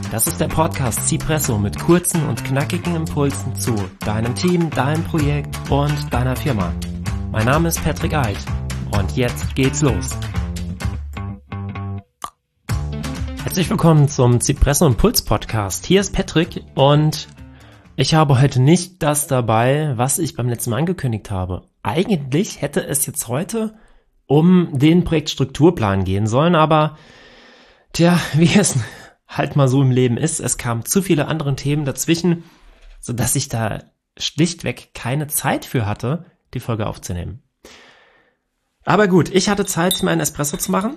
Das ist der Podcast Cipresso mit kurzen und knackigen Impulsen zu deinem Team, deinem Projekt und deiner Firma. Mein Name ist Patrick Eid und jetzt geht's los. Herzlich willkommen zum Cipresso Impuls Podcast. Hier ist Patrick und ich habe heute nicht das dabei, was ich beim letzten Mal angekündigt habe. Eigentlich hätte es jetzt heute um den Projektstrukturplan gehen sollen, aber wie es halt mal so im Leben ist, es kamen zu viele andere Themen dazwischen, sodass ich da schlichtweg keine Zeit für hatte, die Folge aufzunehmen. Aber gut, ich hatte Zeit, mir einen Espresso zu machen.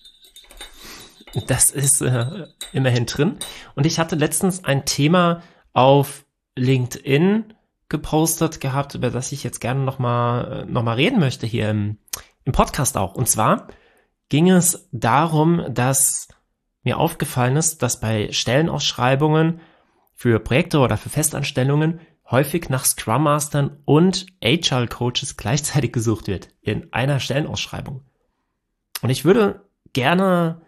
Das ist immerhin drin. Und ich hatte letztens ein Thema auf LinkedIn gepostet gehabt, über das ich jetzt gerne noch mal reden möchte hier im Podcast auch. Und zwar ging es darum, dass mir aufgefallen ist, dass bei Stellenausschreibungen für Projekte oder für Festanstellungen häufig nach Scrum Mastern und Agile Coaches gleichzeitig gesucht wird in einer Stellenausschreibung. Und ich würde gerne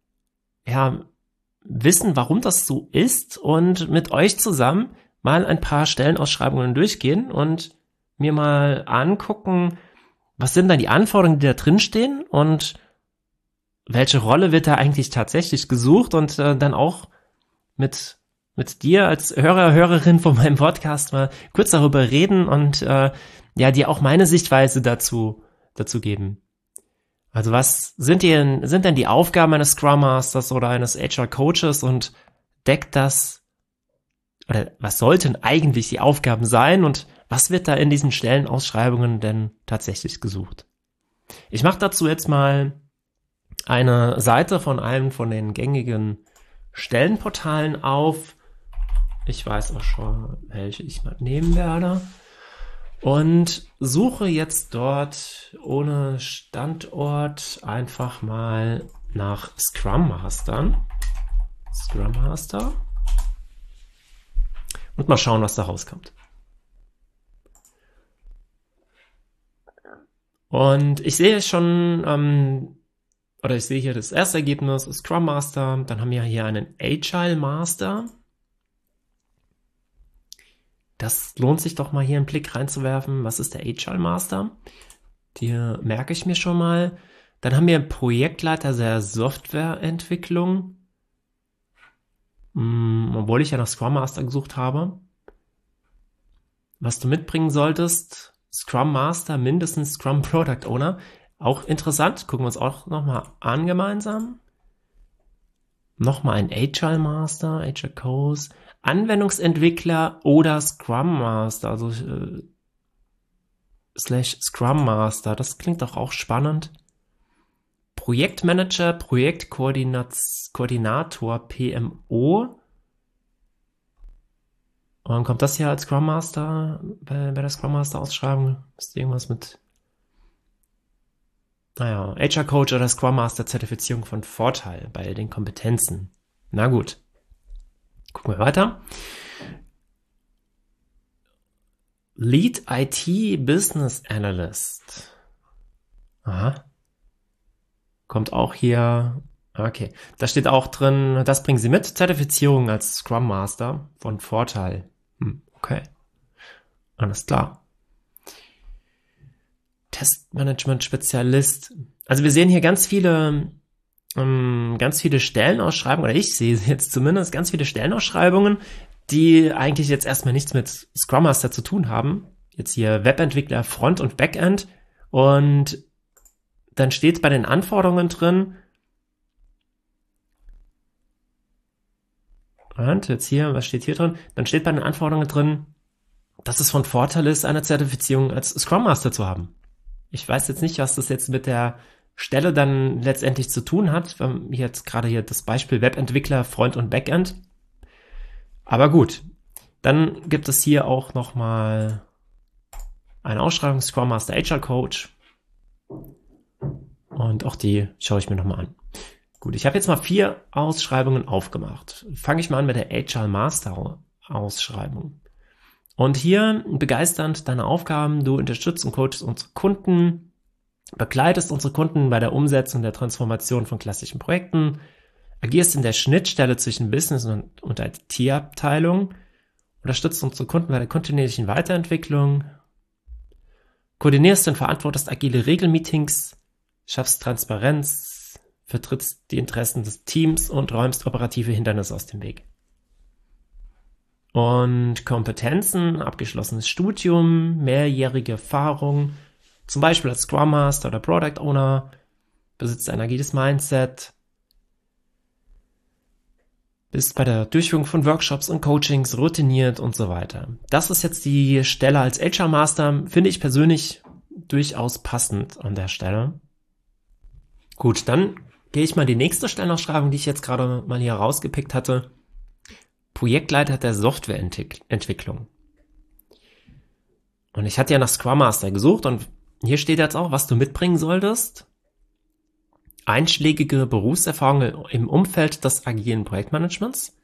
wissen, warum das so ist und mit euch zusammen mal ein paar Stellenausschreibungen durchgehen und mir mal angucken, was sind dann die Anforderungen, die da drin stehen und welche Rolle wird da eigentlich tatsächlich gesucht und dann auch mit dir als Hörerin von meinem Podcast mal kurz darüber reden und dir auch meine Sichtweise dazu geben. Also was sind denn die Aufgaben eines Scrum Masters oder eines Agile Coaches und deckt das, oder was sollten eigentlich die Aufgaben sein und was wird da in diesen Stellenausschreibungen denn tatsächlich gesucht? Ich mache dazu jetzt mal eine Seite von einem von den gängigen Stellenportalen auf. Ich weiß auch schon, welche ich mal nehmen werde. Und suche jetzt dort ohne Standort einfach mal nach Scrum Master. Und mal schauen, was da rauskommt. Und ich sehe schon, ich sehe hier das erste Ergebnis, Scrum Master, dann haben wir hier einen Agile Master. Das lohnt sich doch mal hier einen Blick reinzuwerfen. Was ist der Agile Master? Die merke ich mir schon mal. Dann haben wir Projektleiter der Softwareentwicklung. Obwohl ich ja nach Scrum Master gesucht habe. Was du mitbringen solltest, Scrum Master, mindestens Scrum Product Owner. Auch interessant, gucken wir uns auch nochmal an gemeinsam. Nochmal ein Agile Master, Agile Coach, Anwendungsentwickler oder Scrum Master, also / Scrum Master, das klingt doch auch spannend. Projektmanager, Projektkoordinator, PMO. Und dann kommt das hier als Scrum Master, bei der Scrum Master Ausschreibung, ist irgendwas mit Agile Coach oder Scrum Master Zertifizierung von Vorteil bei den Kompetenzen. Na gut. Gucken wir weiter. Lead IT Business Analyst. Aha. Kommt auch hier. Okay. Da steht auch drin, das bringen Sie mit. Zertifizierung als Scrum Master von Vorteil. Okay. Alles klar. Testmanagement-Spezialist. Also wir sehen hier ganz viele Stellenausschreibungen, oder ich sehe jetzt zumindest ganz viele Stellenausschreibungen, die eigentlich jetzt erstmal nichts mit Scrum Master zu tun haben. Jetzt hier Webentwickler, Front- und Backend. Und dann steht bei den Anforderungen drin, und jetzt hier, was steht hier drin? Dann steht bei den Anforderungen drin, dass es von Vorteil ist, eine Zertifizierung als Scrum Master zu haben. Ich weiß jetzt nicht, was das jetzt mit der Stelle dann letztendlich zu tun hat. Wir haben jetzt gerade hier das Beispiel Webentwickler, Front- und Backend. Aber gut, dann gibt es hier auch nochmal eine Ausschreibung, Scrum Master Agile Coach. Und auch die schaue ich mir nochmal an. Gut, ich habe jetzt mal 4 Ausschreibungen aufgemacht. Fange ich mal an mit der Agile Master Ausschreibung. Und hier begeisternd deine Aufgaben, du unterstützt und coachst unsere Kunden, begleitest unsere Kunden bei der Umsetzung der Transformation von klassischen Projekten, agierst in der Schnittstelle zwischen Business und IT-Abteilung, unterstützt unsere Kunden bei der kontinuierlichen Weiterentwicklung, koordinierst und verantwortest agile Regelmeetings, schaffst Transparenz, vertrittst die Interessen des Teams und räumst operative Hindernisse aus dem Weg. Und Kompetenzen, abgeschlossenes Studium, mehrjährige Erfahrung, zum Beispiel als Scrum Master oder Product Owner, besitzt ein agiles Mindset, bist bei der Durchführung von Workshops und Coachings routiniert und so weiter. Das ist jetzt die Stelle als HR Master, finde ich persönlich durchaus passend an der Stelle. Gut, dann gehe ich mal in die nächste Stellenausschreibung, die ich jetzt gerade mal hier rausgepickt hatte. Projektleiter der Softwareentwicklung. Und ich hatte ja nach Scrum Master gesucht und hier steht jetzt auch, was du mitbringen solltest. Einschlägige Berufserfahrung im Umfeld des agilen Projektmanagements.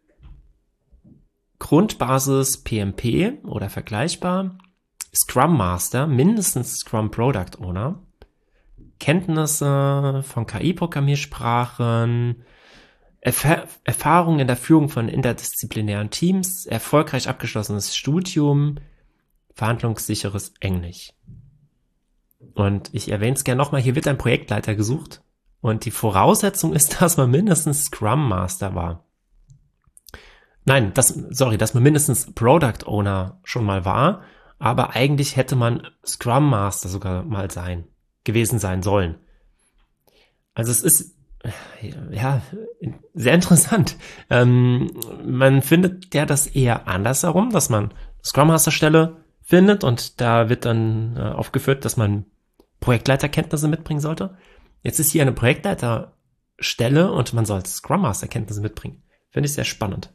Grundbasis PMP oder vergleichbar. Scrum Master, mindestens Scrum Product Owner. Kenntnisse von KI-Programmiersprachen. Erfahrung in der Führung von interdisziplinären Teams, erfolgreich abgeschlossenes Studium, verhandlungssicheres Englisch. Und ich erwähne es gerne nochmal, hier wird ein Projektleiter gesucht und die Voraussetzung ist, dass man mindestens Scrum Master war. Nein, dass man mindestens Product Owner schon mal war, aber eigentlich hätte man Scrum Master sogar mal gewesen sein sollen. Also es ist ja, sehr interessant. Man findet ja das eher andersherum, dass man Scrum Master Stelle findet und da wird dann aufgeführt, dass man Projektleiterkenntnisse mitbringen sollte. Jetzt ist hier eine Projektleiterstelle und man soll Scrum Master Kenntnisse mitbringen. Finde ich sehr spannend.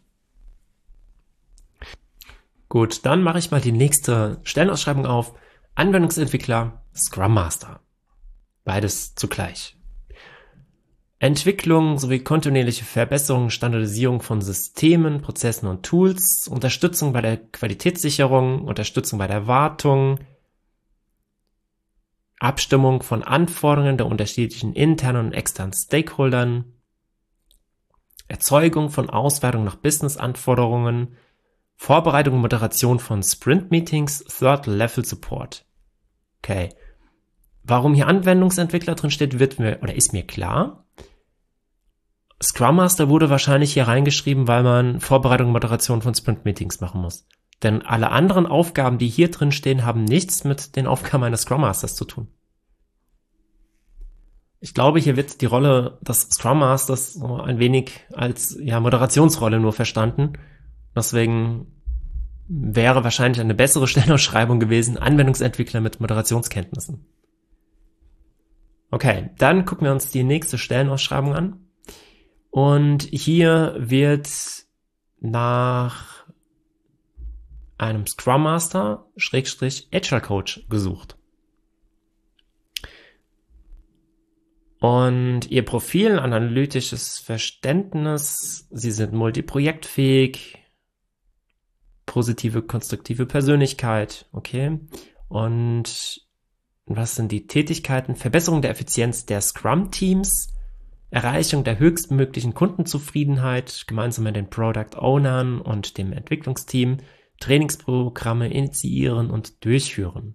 Gut, dann mache ich mal die nächste Stellenausschreibung auf. Anwendungsentwickler, Scrum Master. Beides zugleich. Entwicklung sowie kontinuierliche Verbesserung, Standardisierung von Systemen, Prozessen und Tools, Unterstützung bei der Qualitätssicherung, Unterstützung bei der Wartung, Abstimmung von Anforderungen der unterschiedlichen internen und externen Stakeholdern, Erzeugung von Auswertung nach Business-Anforderungen, Vorbereitung und Moderation von Sprint-Meetings, Third-Level-Support. Okay. Warum hier Anwendungsentwickler drin steht, ist mir klar. Scrum Master wurde wahrscheinlich hier reingeschrieben, weil man Vorbereitung und Moderation von Sprint-Meetings machen muss. Denn alle anderen Aufgaben, die hier drin stehen, haben nichts mit den Aufgaben eines Scrum Masters zu tun. Ich glaube, hier wird die Rolle des Scrum Masters so ein wenig als Moderationsrolle nur verstanden. Deswegen wäre wahrscheinlich eine bessere Stellenausschreibung gewesen, Anwendungsentwickler mit Moderationskenntnissen. Okay, dann gucken wir uns die nächste Stellenausschreibung an. Und hier wird nach einem Scrum Master / Agile Coach gesucht. Und ihr Profil, analytisches Verständnis, sie sind multiprojektfähig, positive, konstruktive Persönlichkeit, okay. Und was sind die Tätigkeiten? Verbesserung der Effizienz der Scrum-Teams, Erreichung der höchstmöglichen Kundenzufriedenheit gemeinsam mit den Product Ownern und dem Entwicklungsteam, Trainingsprogramme initiieren und durchführen.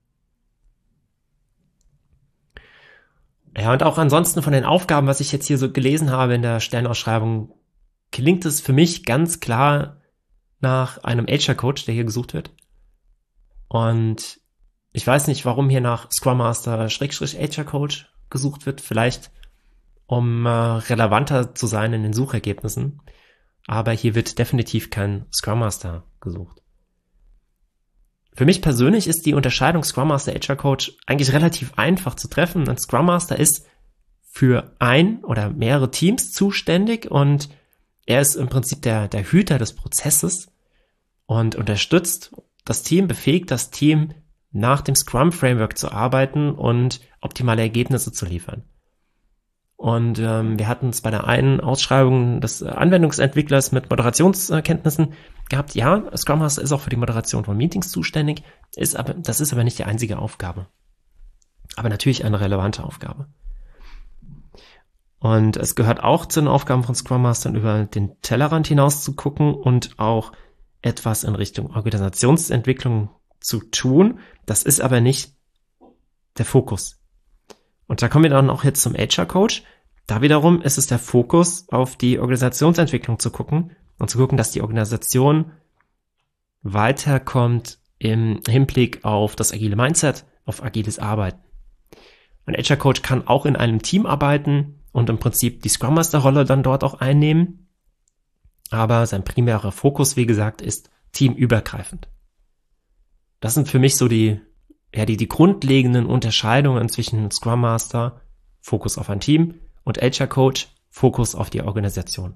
Ja, und auch ansonsten von den Aufgaben, was ich jetzt hier so gelesen habe in der Stellenausschreibung, klingt es für mich ganz klar nach einem HR-Coach, der hier gesucht wird. Und ich weiß nicht, warum hier nach Scrum Master / HR-Coach gesucht wird. Vielleicht, um relevanter zu sein in den Suchergebnissen. Aber hier wird definitiv kein Scrum Master gesucht. Für mich persönlich ist die Unterscheidung Scrum Master / HR-Coach eigentlich relativ einfach zu treffen. Ein Scrum Master ist für ein oder mehrere Teams zuständig und er ist im Prinzip der Hüter des Prozesses und unterstützt das Team, befähigt das Team, nach dem Scrum-Framework zu arbeiten und optimale Ergebnisse zu liefern. Und wir hatten es bei der einen Ausschreibung des Anwendungsentwicklers mit Moderationskenntnissen gehabt. Ja, Scrum Master ist auch für die Moderation von Meetings zuständig, das ist aber nicht die einzige Aufgabe. Aber natürlich eine relevante Aufgabe. Und es gehört auch zu den Aufgaben von Scrum Mastern, über den Tellerrand hinaus zu gucken und auch etwas in Richtung Organisationsentwicklung zu tun. Das ist aber nicht der Fokus. Und da kommen wir dann auch jetzt zum HR-Coach. Da wiederum ist es der Fokus, auf die Organisationsentwicklung zu gucken und zu gucken, dass die Organisation weiterkommt im Hinblick auf das agile Mindset, auf agiles Arbeiten. Ein HR-Coach kann auch in einem Team arbeiten und im Prinzip die Scrum Master-Rolle dann dort auch einnehmen. Aber sein primärer Fokus, wie gesagt, ist teamübergreifend. Das sind für mich so die grundlegenden Unterscheidungen zwischen Scrum Master, Fokus auf ein Team, und HR-Coach, Fokus auf die Organisation.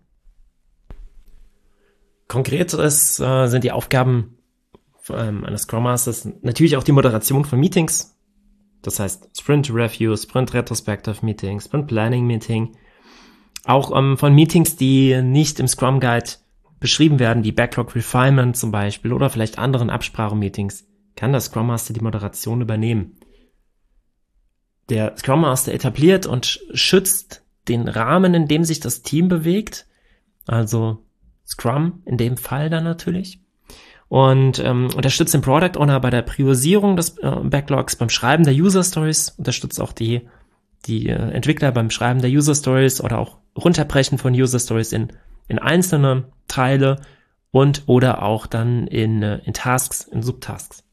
Konkret sind die Aufgaben eines Scrum Masters natürlich auch die Moderation von Meetings. Das heißt Sprint Review, Sprint Retrospective Meeting, Sprint Planning Meeting. Auch von Meetings, die nicht im Scrum Guide beschrieben werden, wie Backlog Refinement zum Beispiel oder vielleicht anderen Absprachemeetings, kann der Scrum Master die Moderation übernehmen. Der Scrum Master etabliert und schützt den Rahmen, in dem sich das Team bewegt. Also Scrum in dem Fall dann natürlich. Und unterstützt den Product Owner bei der Priorisierung des Backlogs, beim Schreiben der User Stories, unterstützt auch die Entwickler beim Schreiben der User Stories oder auch Runterbrechen von User Stories in einzelne Teile und oder auch dann in Tasks, in Subtasks.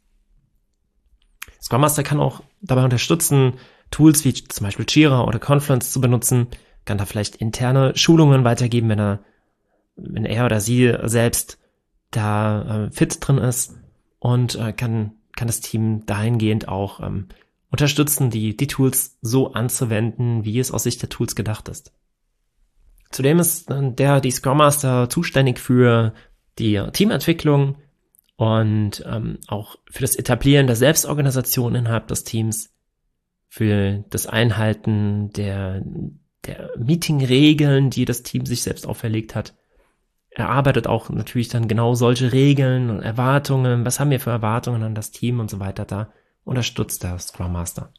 Scrum Master kann auch dabei unterstützen, Tools wie zum Beispiel Jira oder Confluence zu benutzen, kann da vielleicht interne Schulungen weitergeben, wenn er oder sie selbst da fit drin ist, und kann das Team dahingehend auch unterstützen, die Tools so anzuwenden, wie es aus Sicht der Tools gedacht ist. Zudem ist die Scrum Master zuständig für die Teamentwicklung und auch für das Etablieren der Selbstorganisation innerhalb des Teams, für das Einhalten der Meeting-Regeln, die das Team sich selbst auferlegt hat. Er arbeitet auch natürlich dann genau solche Regeln und Erwartungen, was haben wir für Erwartungen an das Team und so weiter, da unterstützt der Scrum Master.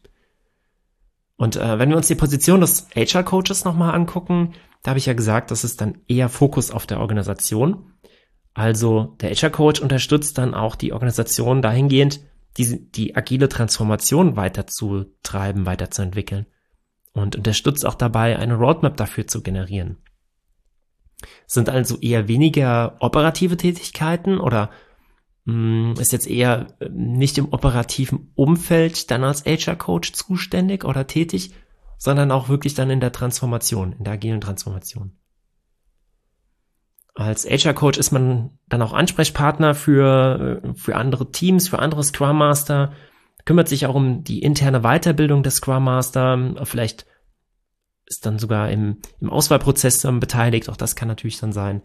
Und wenn wir uns die Position des HR-Coaches nochmal angucken, da habe ich ja gesagt, das ist dann eher Fokus auf der Organisation. Also der HR-Coach unterstützt dann auch die Organisation dahingehend, die agile Transformation weiterzutreiben, weiterzuentwickeln und unterstützt auch dabei, eine Roadmap dafür zu generieren. Sind also eher weniger operative Tätigkeiten oder ist jetzt eher nicht im operativen Umfeld dann als HR-Coach zuständig oder tätig, sondern auch wirklich dann in der Transformation, in der agilen Transformation. Als HR-Coach ist man dann auch Ansprechpartner für andere Teams, für andere Scrum Master, kümmert sich auch um die interne Weiterbildung des Scrum Master, vielleicht ist dann sogar im Auswahlprozess beteiligt, auch das kann natürlich dann sein.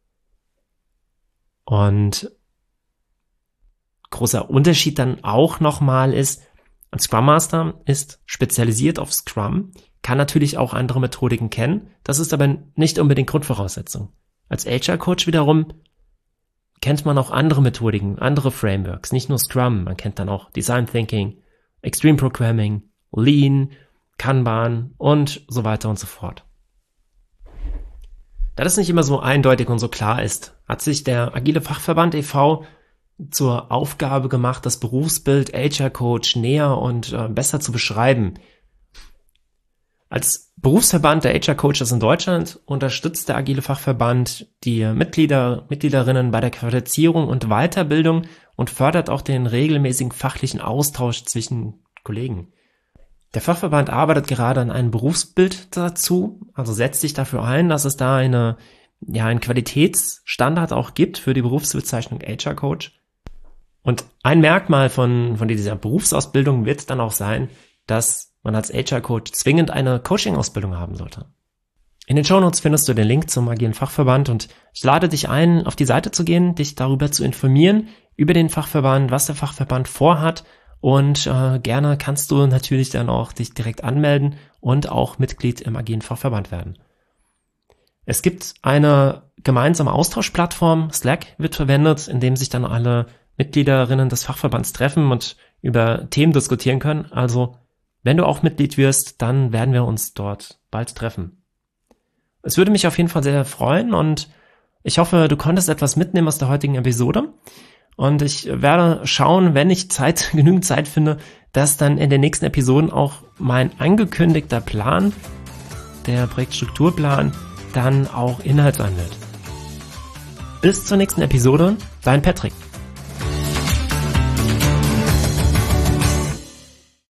Und großer Unterschied dann auch nochmal ist, ein Scrum Master ist spezialisiert auf Scrum, kann natürlich auch andere Methodiken kennen, das ist aber nicht unbedingt Grundvoraussetzung. Als HR-Coach wiederum kennt man auch andere Methodiken, andere Frameworks, nicht nur Scrum, man kennt dann auch Design Thinking, Extreme Programming, Lean, Kanban und so weiter und so fort. Da das nicht immer so eindeutig und so klar ist, hat sich der Agile Fachverband e.V. zur Aufgabe gemacht, das Berufsbild HR-Coach näher und besser zu beschreiben. Als Berufsverband der HR-Coaches in Deutschland unterstützt der Agile Fachverband die Mitgliederinnen bei der Qualifizierung und Weiterbildung und fördert auch den regelmäßigen fachlichen Austausch zwischen Kollegen. Der Fachverband arbeitet gerade an einem Berufsbild dazu, also setzt sich dafür ein, dass es da einen Qualitätsstandard auch gibt für die Berufsbezeichnung HR-Coach. Und ein Merkmal von dieser Berufsausbildung wird dann auch sein, dass man als HR-Coach zwingend eine Coaching-Ausbildung haben sollte. In den Shownotes findest du den Link zum Agilen Fachverband und ich lade dich ein, auf die Seite zu gehen, dich darüber zu informieren, über den Fachverband, was der Fachverband vorhat, und gerne kannst du natürlich dann auch dich direkt anmelden und auch Mitglied im Agilen Fachverband werden. Es gibt eine gemeinsame Austauschplattform, Slack wird verwendet, in dem sich dann alle Mitgliederinnen des Fachverbands treffen und über Themen diskutieren können. Also wenn du auch Mitglied wirst, dann werden wir uns dort bald treffen. Es würde mich auf jeden Fall sehr freuen und ich hoffe, du konntest etwas mitnehmen aus der heutigen Episode. Und ich werde schauen, wenn ich genügend Zeit finde, dass dann in den nächsten Episoden auch mein angekündigter Plan, der Projektstrukturplan, dann auch Inhalt sein wird. Bis zur nächsten Episode, dein Patrick.